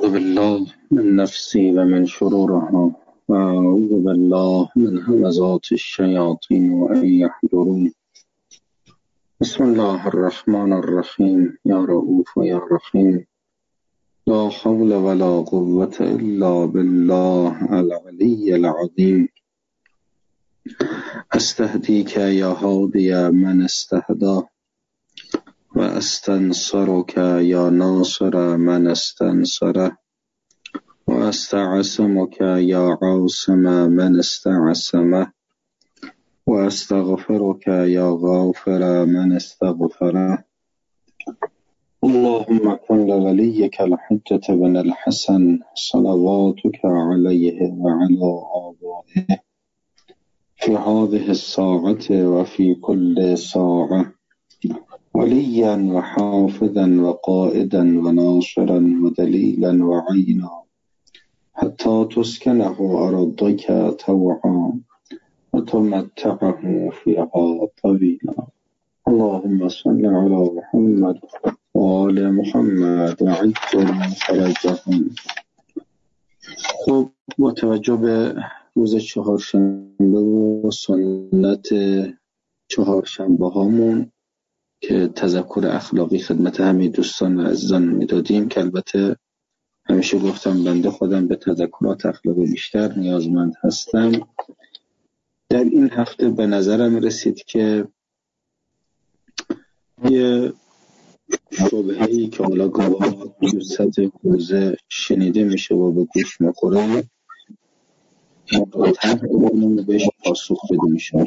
أعوذ بالله من نفسي ومن شرورها وأعوذ بالله من همزات الشياطين وأن يحضرون. بسم الله الرحمن الرحيم. يا رؤوف يا رحيم. لا حول ولا قوة إلا بالله العلي العظيم. أستهديك يا هادي من استهدى، وأستنصرك يا ناصر من استنصره، وأستعصمك يا عاصم من استعصمه، وأستغفرك يا غافر من استغفره. اللهم كن لوليك الحجة بن الحسن صلواتك عليه وعلى آبائه في هذه الساعة وفي كل ساعة، وليا وحافظا وقائدا وناصرا ودليلا وعينا، حتى تسكنه أرضك طوعا وتمتعه فيها طويلا. اللهم صل على محمد وآل محمد وعجل فرجهم. خب، با توجه به روز چهارشنبه و سنت چهارشنبه هامون که تذکر اخلاقی خدمت همه دوستان و عزیزان میدادیم، که البته همیشه گفتم بنده خودم به تذکرات اخلاقی بیشتر نیازمند هستم. در این هفته به نظرم رسید که یه شبهه‌ای که حالا گاهی تو سطح حوزه شنیده میشه و به گوش میخوره، تحقیقمون بهش پاسخ بده میشه.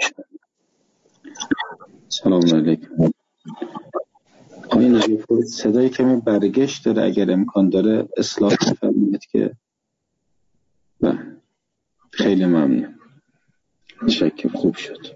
سلام علیکم. آقای نجیب، صدای کمی برگشت داره، اگر امکان داره اصلاح بفرمایید که خیلی ممنون. شکر، خوب شد.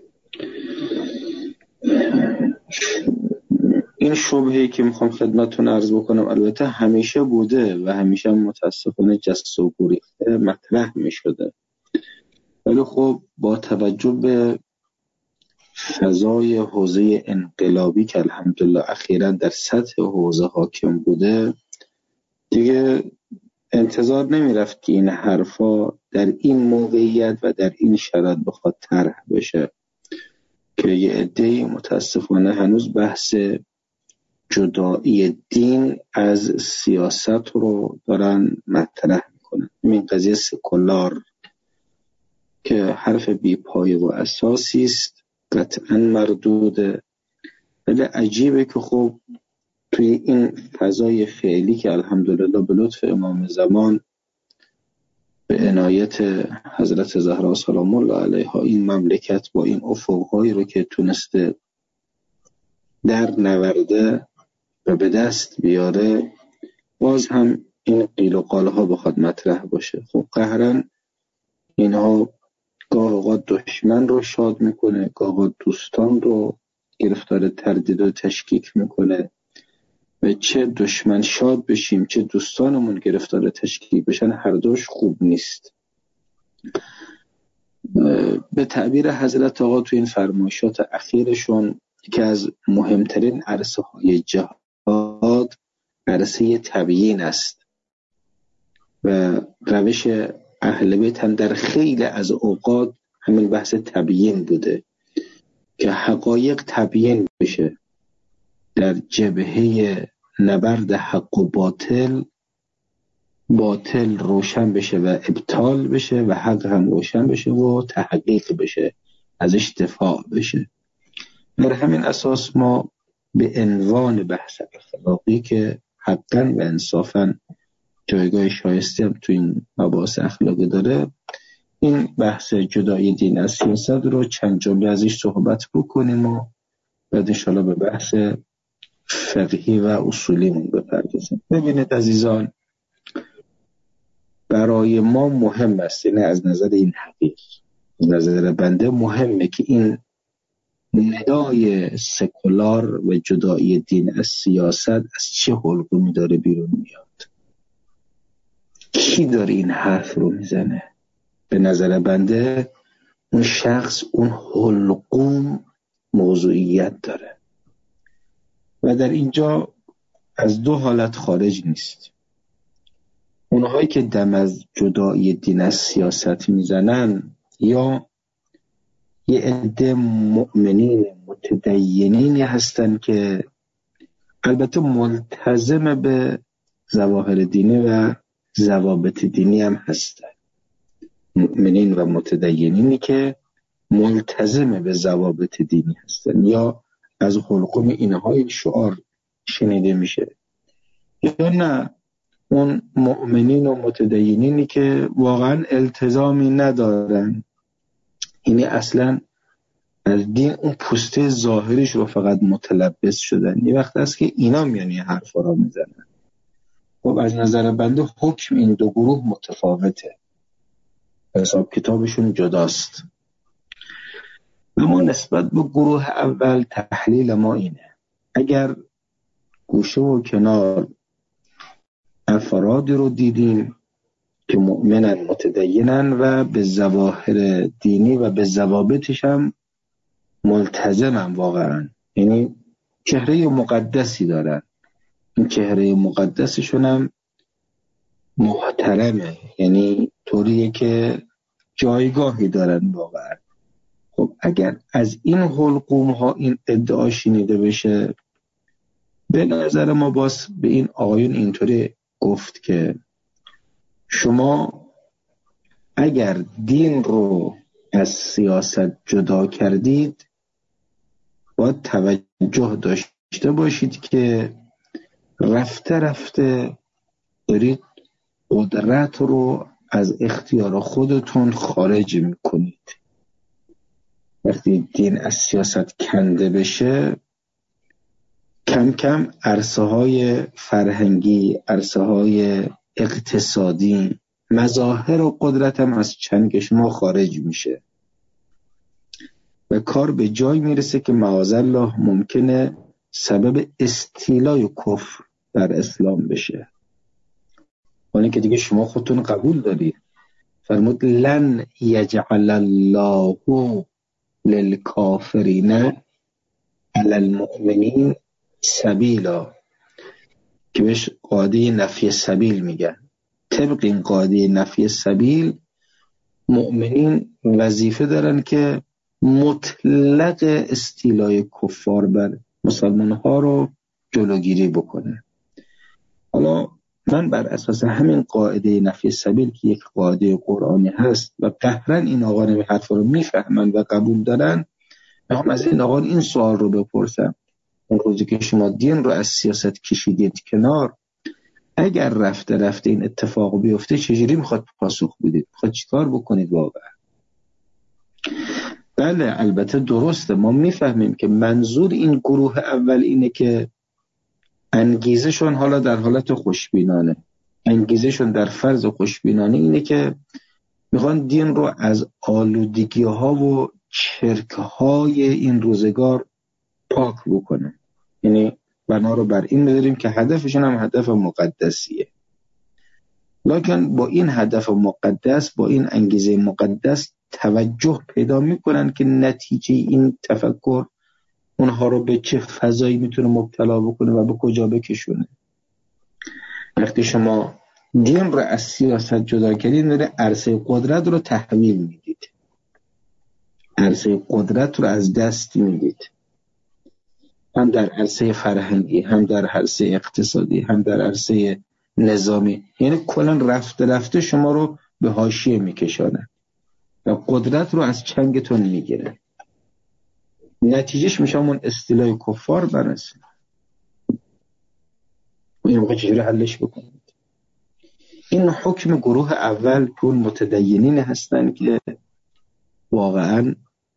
این شبهه‌ای که میخوام خدمتتون عرض بکنم البته همیشه بوده و همیشه متاسفانه جست و گریخته مطرح میشده، ولی خب با توجه به فضای حوزه انقلابی که الحمدلله اخیراً در سطح حوزه حاکم بوده، دیگه انتظار نمیرفت که این حرفا در این موقعیت و در این شرایط بخواد طرح بشه، که یه عده‌ای متاسفانه هنوز بحث جدایی دین از سیاست رو دارن مطرح میکنن. این قضیه سکولار که حرف بی پایه و اساسی است، قطعا مردوده، ولی عجیبه که خب توی این فضای فعلی که الحمدلله به لطف امام زمان به عنایت حضرت زهرا سلام الله علیها این مملکت با این افقهایی رو که تونسته در نورده و به دست بیاره، باز هم این قیل و قالها بخواد مطرح باشه. خب قهرن اینها گاه اوقات دشمن رو شاد میکنه، گاه اوقات دوستان رو گرفتار تردید و تشکیک میکنه، و چه دشمن شاد بشیم چه دوستانمون گرفتار تشکیک بشن هر دوش خوب نیست. به تعبیر حضرت آقا تو این فرمایشات اخیرشون که از مهمترین عرصه های جهاد عرصه تبیین است و روش اهل بیت هم در خیلی از اوقات همین بحث تبیین بوده که حقایق تبیین بشه، در جبهه نبرد حق و باطل روشن بشه و ابطال بشه و حق هم روشن بشه و تحقیق بشه، ازش دفاع بشه. بر همین اساس ما به عنوان بحث اخلاقی که حقا و انصافا جایگاه شایسته هم تو این مباحث اخلاقی داره، این بحث جدایی دین از سیاست رو چند جمله ازش صحبت بکنیم و بعد انشاءالله به بحث فقهی و اصولیمون بپردازیم. ببینید عزیزان، برای ما مهم است، یعنی از نظر این حقیق، از نظر بنده مهمه که این ندای سکولار و جدایی دین از سیاست از چه حلقومی داره بیرون میاد، کی داره این حرف رو میزنه. به نظر بنده اون شخص اون حلقوم موضوعیت داره و در اینجا از دو حالت خارج نیست. اونهایی که دم از جدایی دین از سیاست میزنن یا یه عده مؤمنین متدینینی هستن که البته ملتزم به ظواهر دینی و ضوابط دینی هم هستن، مؤمنین و متدینینی که ملتزم به ضوابط دینی هستن یا از حلقوم اینهای شعار شنیده میشه، یا نه اون مؤمنین و متدینینی که واقعا التزامی ندارن، یعنی اصلا از دین اون پوسته ظاهرش رو فقط متلبس شدن. یه وقت هست که اینا میان این حرفا رو میزنن. خب از نظر بنده حکم این دو گروه متفاوته، حساب کتابشون جداست. اما نسبت به گروه اول تحلیل ما اینه: اگر گوشه و کنار افرادی رو دیدیم که مؤمنن متدینن و به ظواهر دینی و به ضوابطش هم ملتزمن واقعا، یعنی چهره مقدسی دارن، این چهره مقدسشون هم محترمه، یعنی طوریه که جایگاهی دارن واقعا. خب اگر از این حلقوم ها این ادعا شنیده بشه، به نظر ما باز به این آقایون اینطوری گفت که شما اگر دین رو از سیاست جدا کردید باید توجه داشته باشید که رفته رفته دارید قدرت رو از اختیار خودتون خارج میکنید. وقتی دین از سیاست کنده بشه، کم کم عرصه های فرهنگی، عرصه های اقتصادی، مظاهر و قدرت هم از چنگ شما خارج میشه و کار به جای میرسه که معاذالله ممکنه سبب استیلای کفر در اسلام بشه. اونی که دیگه شما خودتون قبول دارید، فرمود لن یجعل الله للکافرین علی المؤمنین سبیلا، که بهش قاعده نفی سبیل میگن. طبق این قاعده نفی سبیل مؤمنین وظیفه دارن که مطلق استیلای کفار بر مسلمان ها رو جلوگیری بکنه. حالا من بر اساس همین قاعده نفی سبیل که یک قاعده قرآنی هست و قهرا این آقایان این حرف رو میفهمن و قبول دارن، میخوام از این آقایان این سوال رو بپرسم: اون روزی که شما دین رو از سیاست کشیدید کنار، اگر رفته رفته این اتفاق بیفته چجوری میخواد پاسخ بدید؟ میخواد چیکار بکنید واقعا؟ بله البته درسته، ما میفهمیم که منظور این گروه اول اینه که انگیزشون حالا در حالت خوشبینانه، انگیزشون در فرض خوشبینانه اینه که میخوان دین رو از آلودگی ها و چرک های این روزگار پاک بکنه. یعنی بنا رو بر این می‌ذاریم که هدفشون هم هدف مقدسیه، لکن با این هدف مقدس، با این انگیزه مقدس توجه پیدا میکنن که نتیجه این تفکر اونها رو به چه فضایی میتونه مبتلا بکنه و به کجا بکشونه. وقتی شما دین رو از سیاست جدا کردید، داره عرصه قدرت رو تحویل میدید، عرصه قدرت رو از دست میدید، هم در عرصه فرهنگی، هم در عرصه اقتصادی، هم در عرصه نظامی. یعنی کلا رفته رفته شما رو به حاشیه میکشانه و قدرت رو از چنگتون میگیره. نتیجهش میشه همون استیلای کفار بر اسلام. این موقع چجوری حلش بکنید؟ این حکم گروه اول که متدینین هستن که واقعا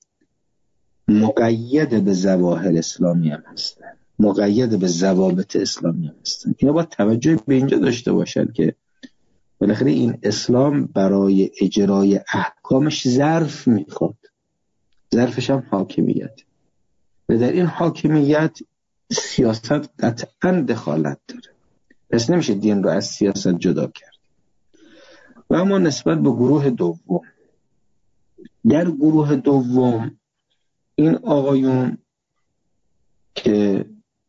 مقید به ظواهر اسلامی هم هستن، مقید به ضوابط اسلامی هم هستن. اینا باید توجه به اینجا داشته باشن که بالاخره این اسلام برای اجرای احکامش ظرف میخواد، ظرفش هم حاکمیت، و در این حاکمیت سیاست قطعا دخالت داره، پس نمیشه دین رو از سیاست جدا کرد. و اما نسبت به گروه دوم، در گروه دوم این آقایون که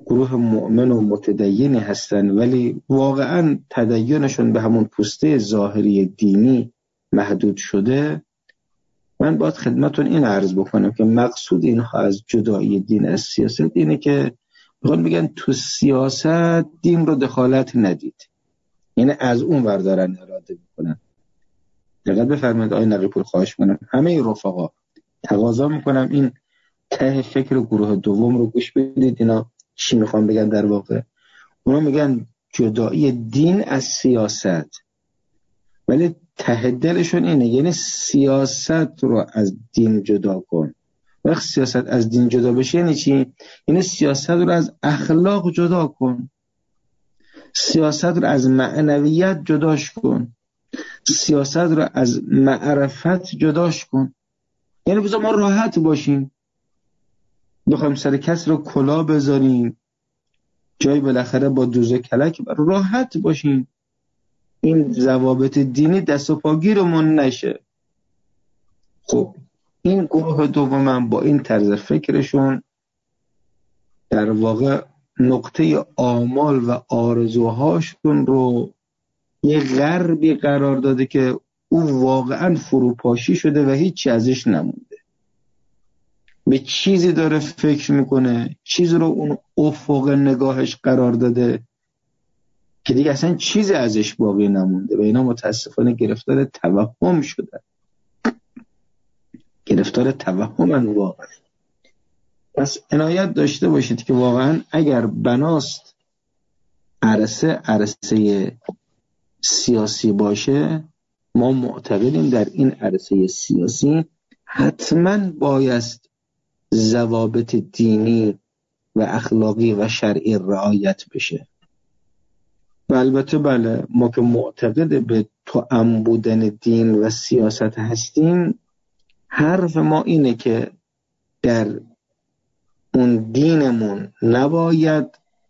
گروه مؤمن و متدینی هستن ولی واقعا تدینشون به همون پوسته ظاهری دینی محدود شده، من باید خدمتون این عرض بکنم که مقصود اینها از جدایی دین از سیاست اینه که بخوان بگن تو سیاست دین رو دخالت ندید، یعنی از اون ور دارن اراده میکنن. دقیق بفرمایید آقای نقی‌پور، خواهش کنم همه رفقا تقاضا میکنم این ته فکر گروه دوم رو گوش بدید. اینا چی میخوان بگن در واقع؟ اونا میگن جدایی دین از سیاست، ولی ته دلشون اینه، یعنی سیاست رو از دین جدا کن. وقت سیاست از دین جدا بشه یعنی چی؟ یعنی سیاست رو از اخلاق جدا کن، سیاست رو از معنویت جداش کن، سیاست رو از معرفت جداش کن. یعنی بذار ما راحت باشیم، بخوایم سر کس رو کلا بذاریم، جای بالاخره با دوزه کلک راحت باشیم، این ضوابط دینی دست و پاگیرمون نشه. خب این گروه دوم با این طرز فکرشون در واقع نقطه آمال و آرزوهاشون رو یه غربی قرار داده که او واقعا فروپاشی شده و هیچی ازش نمونده. به چیزی داره فکر میکنه، چیزی رو اون افق نگاهش قرار داده که دیگه اصلا چیزی ازش باقی نمونده و اینا متاسفانه گرفتار توهم شدن، گرفتار توهمن واقعا. پس عنایت داشته باشید که واقعا اگر بناست عرصه سیاسی باشه، ما معتقدیم در این عرصه سیاسی حتما بایست ضوابط دینی و اخلاقی و شرعی رعایت بشه. و البته بله، ما که معتقد به توأم بودن دین و سیاست هستیم، حرف ما اینه که در اون دینمون نباید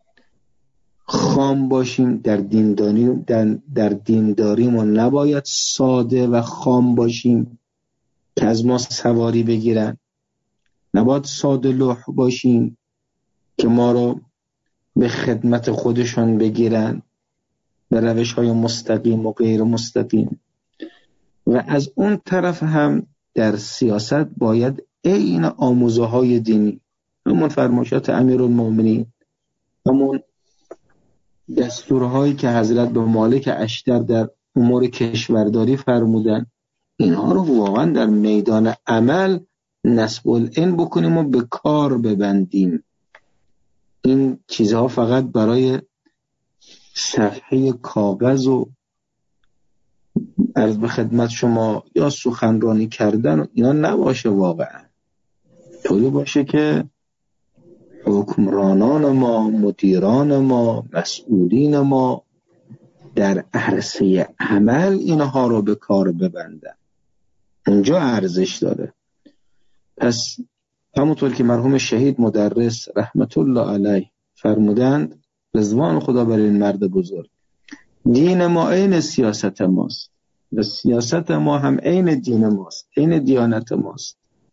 خام باشیم، در دینداریمون نباید ساده و خام باشیم که از ما سواری بگیرن، نباید ساده لوح باشیم که ما رو به خدمت خودشون بگیرن به روش‌های مستقیم و غیر مستقیم. و از اون طرف هم در سیاست باید عین آموزه‌های دینی، همون فرمایشات امیرالمومنین، همون دستورهایی که حضرت به مالک اشتر در امور کشورداری فرمودن، اینها رو واقعا در میدان عمل نصب العین بکنیم و به کار ببندیم. این چیزها فقط برای صفحه کاغذ و عرض به خدمت شما یا سخنرانی کردن اینا نباشه، واقعا طوری باشه که حکمرانان ما، مدیران ما، مسئولین ما در عرصه عمل اینها رو به کار ببندن، اونجا ارزش داره. پس همونطور که مرحوم شهید مدرس رحمت الله علیه فرمودند، رضوان خدا بر این مرد بزرگ، دین ما عین سیاست ماست و سیاست ما هم عین دین ماست، عین دیانت ماست.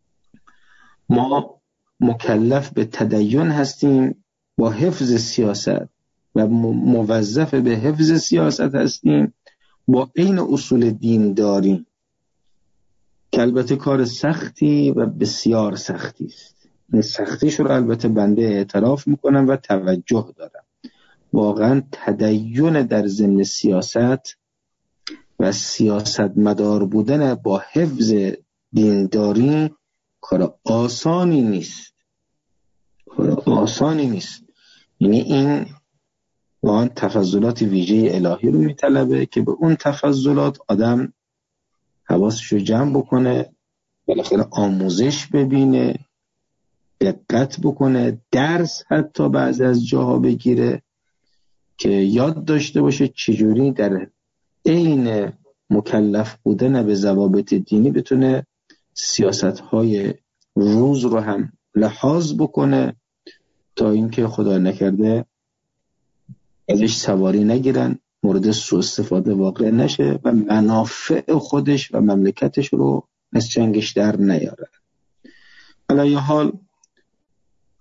ما مکلف به تدین هستیم با حفظ سیاست و موظف به حفظ سیاست هستیم با عین اصول دین داریم، که البته کار سختی و بسیار سختی است. این سختیش رو البته بنده اعتراف میکنم و توجه دارم. واقعا تدین در ضمن سیاست و سیاست مدار بودن با حفظ دینداری کار آسانی نیست، کار آسانی نیست. یعنی این واقعا تفضلات ویژه الهی رو میطلبه که به اون تفضلات آدم حواسش رو جمع بکنه، بالاخره آموزش ببینه، دقت بکنه، درس حتی بعضی از جاها بگیره که یاد داشته باشه چجوری در عین مکلف بودن به ضوابط دینی بتونه سیاست‌های روز رو هم لحاظ بکنه تا اینکه خدا نکرده ازش سواری نگیرن، مورد سوء استفاده واقع نشه و منافع خودش و مملکتش رو از چنگش در نیاره. علی حال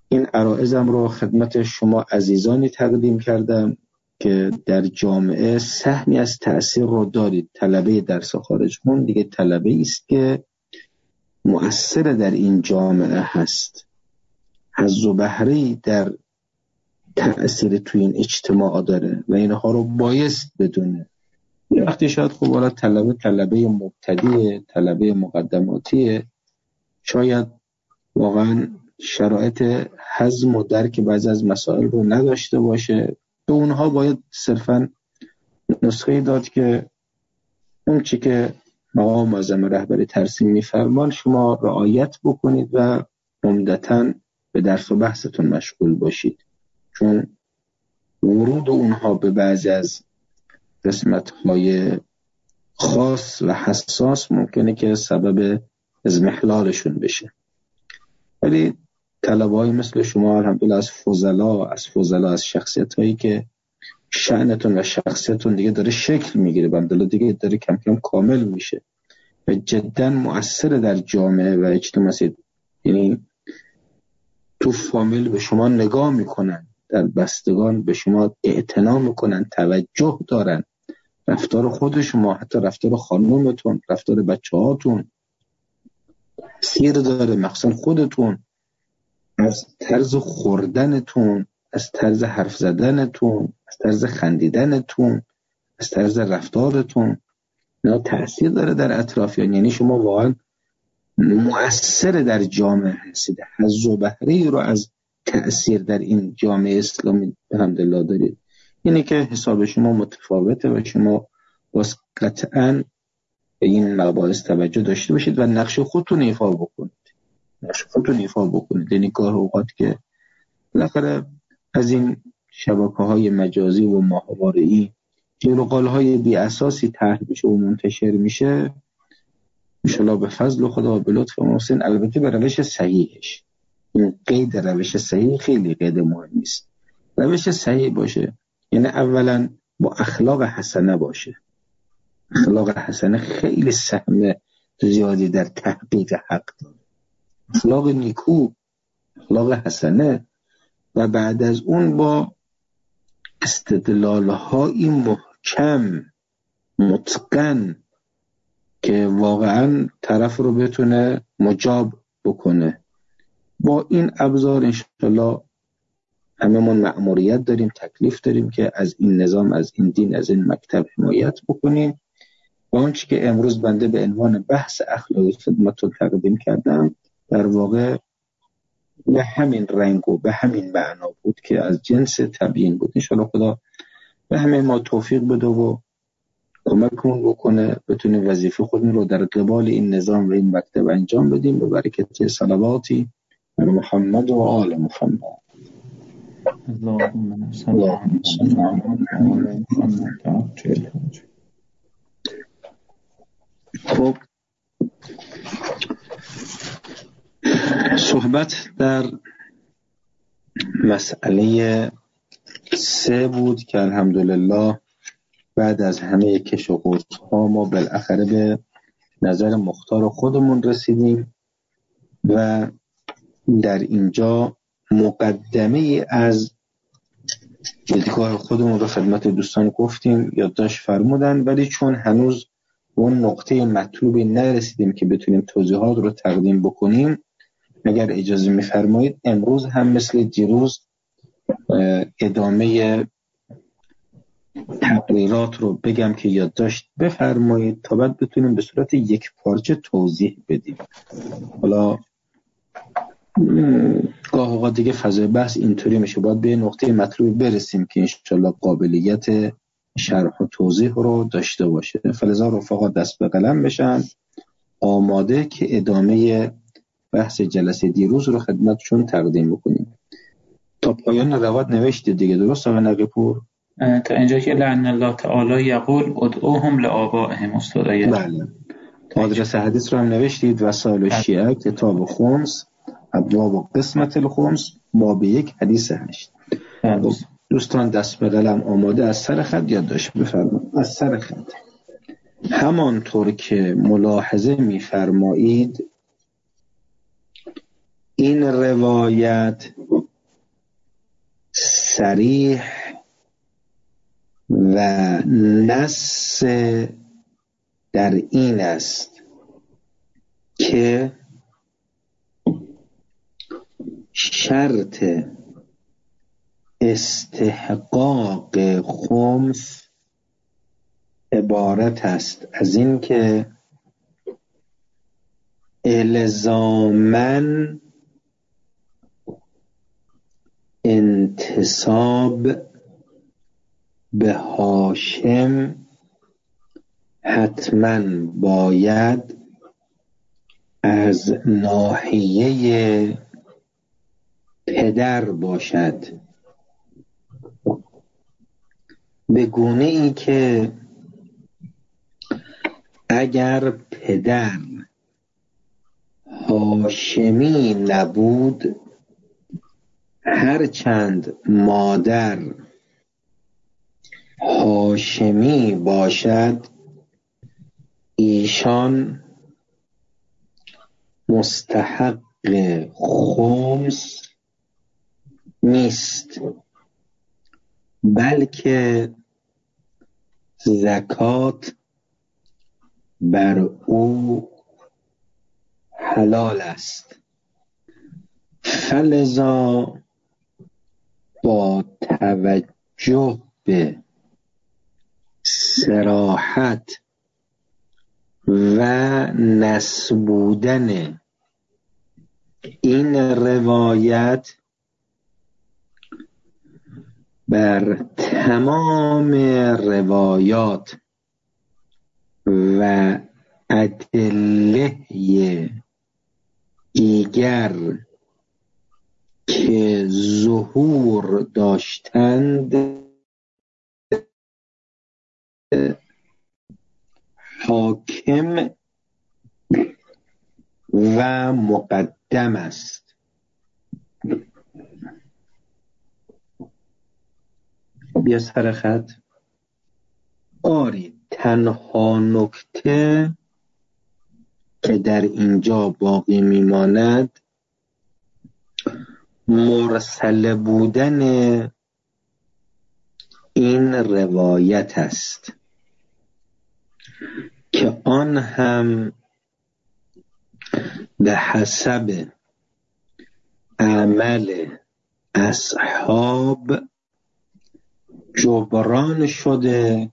این عرائضم رو خدمت شما عزیزانی تقدیم کردم که در جامعه سهمی از تأثیر رو دارید. طلبه درس خارج خون دیگه طلبه است که مؤثر در این جامعه هست، حظ و بهره‌ای در تأثیر توی این اجتماع داره و اینها رو بایست بدونه. یه وقتی شاید خب حالا طلبه مبتدیه، طلبه مقدماتیه، شاید واقعا شرایط هضم و درک بعضی از مسائل رو نداشته باشه. به اونها باید صرفاً نسخه داد که اون چی که مقام معظم رهبری ترسیم میفرمان شما رعایت بکنید و عمدتاً به درس و بحثتون مشغول باشید، چون ورود اونها به بعضی از قسمت‌های خاص و حساس ممکنه که سبب اضمحلالشون بشه. ولی طلبه‌ای مثل شما الحمدلله از فضلا از شخصیت‌هایی که شأنتون و شخصیتون دیگه داره شکل میگیره، الحمدلله دیگه داره کم کم کامل میشه و جدا مؤثر در جامعه و اجتماع. یعنی تو فامیل به شما نگاه میکنن، در بستگان به شما اعتنا میکنن، توجه دارن. رفتار خود شما، حتی رفتار خانومتون، رفتار بچه هاتون تأثیر داره، مخصوصا خودتون، از طرز خوردنتون، از طرز حرف زدنتون، از طرز خندیدنتون، از طرز رفتارتون، نه تأثیر داره در اطرافیان. یعنی شما واقعا مؤثر در جامعه هستید، حظ و بهره‌ای رو از تأثیر در این جامعه اسلامی الحمدلله دارید. اینه که حساب شما متفاوته و شما باز قطعاً به این مباحث توجه داشته باشید و نقش خودتون ایفا بکنید. یعنی گاه اوقات که بالاخره از این شبکه‌های مجازی و ماهواره‌ای جلوقال‌های بی اساسی طرح میشه و منتشر میشه، انشالله به فضل خدا و به لطف محسن، البته به روش صحیحش. این قید روش صحیح خیلی قید مهمی است. روش صحیح باشه یعنی اولا با اخلاق حسنه باشه. اخلاق حسنه خیلی سهم زیادی در تحقیق حق داره. اخلاق نیکو، اخلاق حسنه، و بعد از اون با استدلال‌های محکم متقن که واقعا طرف رو بتونه مجاب بکنه. با این ابزار انشالله هممون مأموریت داریم، تکلیف داریم که از این نظام، از این دین، از این مکتب حمایت بکنیم. و اون چی که امروز بنده به عنوان بحث اخلاقی خدمتتون تقدیم کردم در واقع به همین رنگ و به همین معنا بود که از جنس تبیین بود. انشالله خدا به همه ما توفیق بده و کمکمون بکنه بتونیم وظیفه خودمون رو در قبال این نظام و این مکتب انجام بدیم به برکت صلواتی بر محمد و آل محمد. اللهم صل علی محمد. خب صحبت در مسئله 3 بود که الحمدلله بعد از همه کش و قوس‌ها ما بالاخره به نظر مختار خودمون رسیدیم و در اینجا مقدمه از دیدگاه خودمون رو خدمت دوستان گفتیم، یادداشت فرمودن، ولی چون هنوز اون نقطه مطلوبی نرسیدیم که بتونیم توضیحات رو تقدیم بکنیم، اگر اجازه می‌فرمایید امروز هم مثل دیروز ادامه تقریرات رو بگم که یادداشت بفرمایید تا بعد بتونیم به صورت یک پارچه توضیح بدیم. حالا گاه اوقات دیگه فضای بحث اینطوری میشه، باید به نقطه مطلوبی برسیم که انشالله قابلیت شرح و توضیح رو داشته باشه. فلذا رفقا دست به قلم بشن، آماده که ادامه بحث جلسه دیروز رو خدمتشون تقدیم بکنیم. تا پایان روایت نوشتید دیگه، درست آقای نقی‌پور؟ تا اینجا که لعن الله تعالی یقول ادعوهم لآبائهم. استاد بله. آدرس حدیث رو هم نوشتید، وسائل شیعه کتاب خمس ابواب و قسمت الخمس باب 1 حدیث 8. دوستان دست به قلم آماده، از سر خط یادداشت بفرمایید. از سر خط همانطور که ملاحظه می‌فرمایید این روایت صریح و نص در این است که شرط استحقاق خمس عبارت است از این که الزاماً انتساب به هاشم حتماً باید از ناحیه پدر باشد، به گونه ای که اگر پدر هاشمی نبود، هرچند مادر هاشمی باشد، ایشان مستحق خمس نیست، بلکه زکات بر او حلال است. فلذا با توجه به صراحت و نص بودن این روایت بر تمام روایات و ادله دیگر که ظهور داشتند حاکم و مقدم است. بیا سر خط. آری، تنها نکته که در اینجا باقی میماند مرسل بودن این روایت است که آن هم به حسب عمل اصحاب جبران شده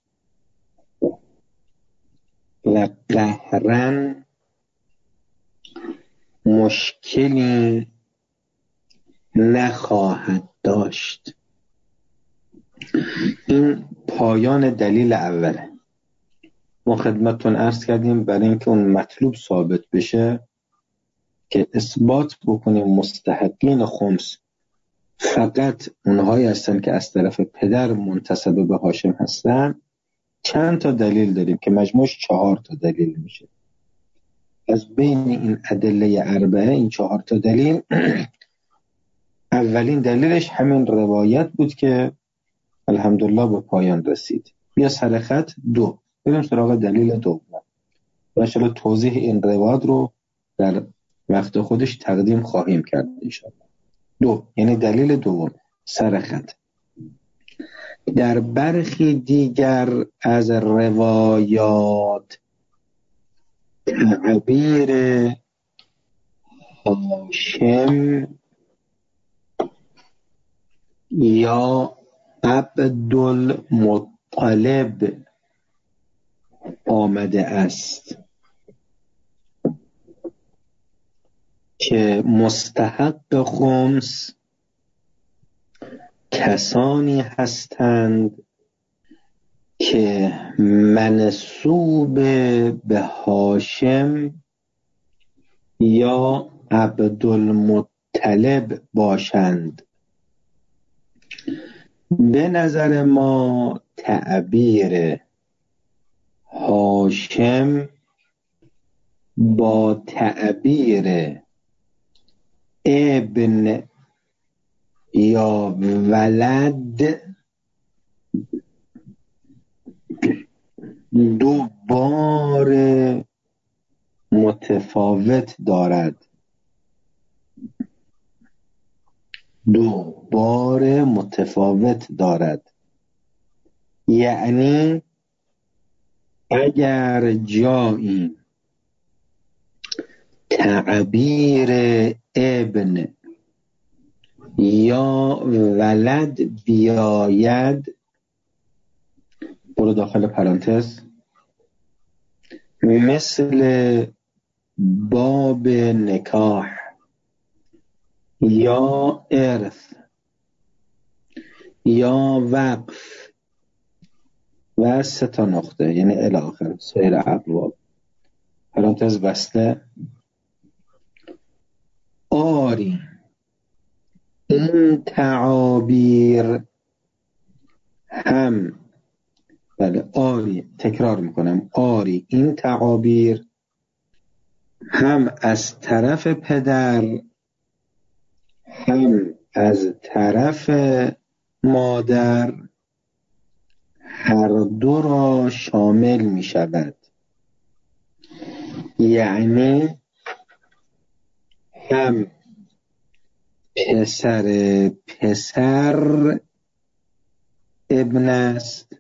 و قهراً مشکلی نخواهد داشت. این پایان دلیل اوله. ما خدمتتون عرض کردیم برای اینکه اون مطلوب ثابت بشه که اثبات بکنیم مستحقین خمس فقط اونهایی هستن که از طرف پدر منتسب به هاشم هستن. چند تا دلیل داریم که مجموعش 4 تا دلیل میشه. از بین این ادله اربعه، این 4 تا دلیل، اولین دلیلش همین روایت بود که الحمدلله به پایان رسید. بیا سر خط 2 بریم سراغ دلیل دوم و انشاءالله توضیح این روایت رو در وقت خودش تقدیم خواهیم کرد انشاءالله. 2 یعنی دلیل دوم، سر خط. در برخی دیگر از روایات تعبیر هاشم یا عبدالمطلب آمده است که مستحق خمس کسانی هستند که منسوب به هاشم یا عبدالمطلب باشند. به نظر ما تعبیر هاشم با تعبیر ابن یا ولد 2 بار متفاوت دارد. 2 بار متفاوت دارد. یعنی اگر جایی تعبیر ابن یا ولد بیاید، برو داخل پرانتز، مثل باب نکاح یا ارث یا وقف و 3 نقطه، یعنی الی آخر سایر ابواب، پرانتز بسته. آری این تعابیر هم، بله آری، تکرار میکنم، آری این تعابیر هم از طرف پدر هم از طرف مادر هر دو را شامل می شود. یعنی هم پسر ابن است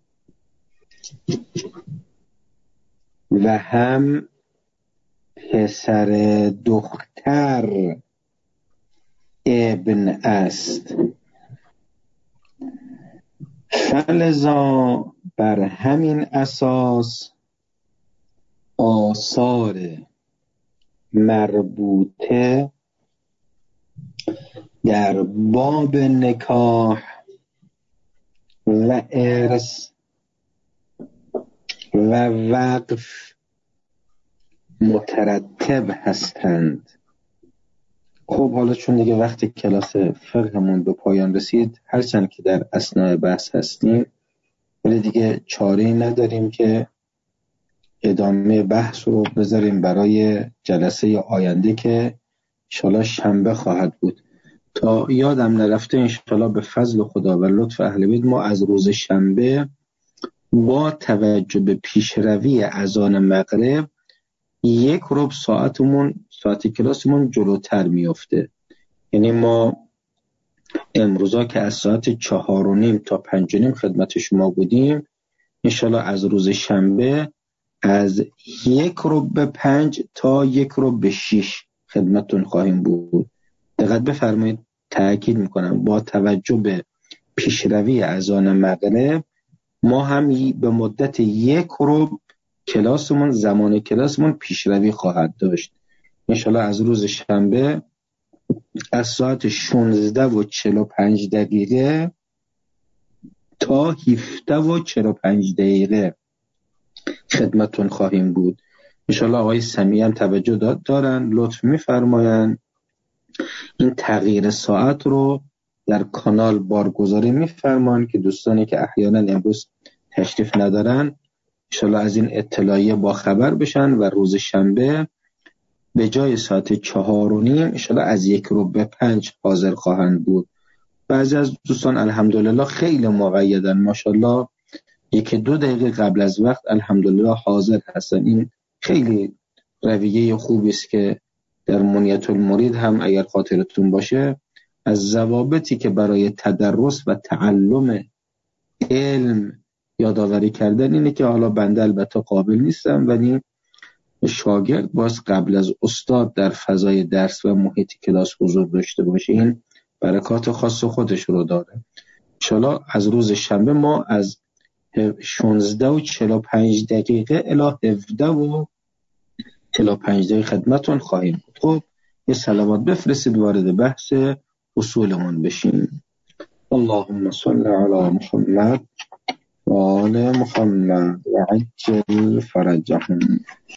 و هم پسر دختر ابن است. فلذا بر همین اساس آثار مربوطه در باب نکاح و ارث و وقف مترتب هستند. خب حالا چون دیگه وقت کلاس فقهمون به پایان رسید، هرچند که در اثناء بحث هستیم ولی دیگه چاره‌ای نداریم که ادامه بحث رو بذاریم برای جلسه آینده که انشالله شنبه خواهد بود. تا یادم نرفته انشالله به فضل خدا و لطف اهل بیت ما از روز شنبه با توجه به پیشروی اذان مغرب 1 ساعت کلاسمون جلوتر میفته. یعنی ما امروزا که از ساعت 4:30 تا 5:30 خدمت شما بودیم، انشالله از روز شنبه از 4:45 تا 5:45 خدمتتون خواهیم بود. دقت بفرمایید، تأکید میکنم با توجه به پیشروی اذان مغرب ما هم به مدت 1 کلاسمون، زمان کلاسمون پیشروی خواهد داشت. انشالله از روز شنبه از ساعت 16:45 تا 17:45 خدمتون خواهیم بود. انشالله آقای سمیع هم توجه دارن، لطف میفرماین این تغییر ساعت رو در کانال بارگذاری میفرمان که دوستانی که احیانا امروز تشریف ندارن انشالله از این اطلاعیه با خبر بشن و روز شنبه به جای ساعت 4:30 انشالله از 4:45 حاضر خواهند بود. بعضی از دوستان الحمدلله خیلی مقیدن، ماشاءالله 1-2 دقیقه قبل از وقت الحمدلله حاضر هستن. این خیلی رویه خوبی است که در منیت المرید هم اگر خاطرتون باشه از ضوابطی که برای تدرس و تعلم علم یادآوری کردن اینه که حالا بنده البته قابل نیستم ولی شاگرد باز قبل از استاد در فضای درس و محیط کلاس حضور داشته باشه. این برکات خاص خودش رو داره. انشالله از روز شنبه ما از 16:45 الی 17:45 خدمتون خواهیم بود. خب یه صلوات بفرستید وارد بحث اصولمون بشیم. اللهم صل علی محمد و آل محمد و عجل فرجهم.